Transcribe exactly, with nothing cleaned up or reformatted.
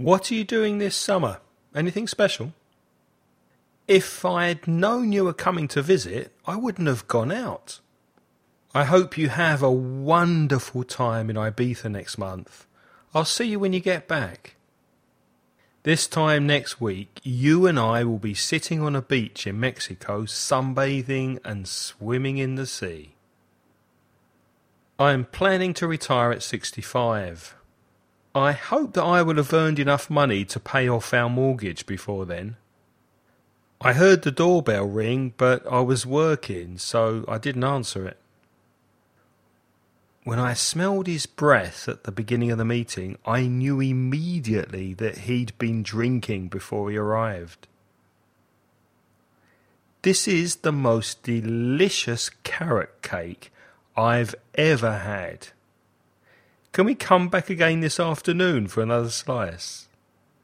What are you doing this summer? Anything special? If I'd known you were coming to visit, I wouldn't have gone out. I hope you have a wonderful time in Ibiza next month. I'll see you when you get back. This time next week, you and I will be sitting on a beach in Mexico, sunbathing and swimming in the sea. I am planning to retire at sixty-five. I hope that I will have earned enough money to pay off our mortgage before then. I heard the doorbell ring, but I was working, so I didn't answer it. When I smelled his breath at the beginning of the meeting, I knew immediately that he'd been drinking before he arrived. This is the most delicious carrot cake I've ever had. Can we come back again this afternoon for another slice?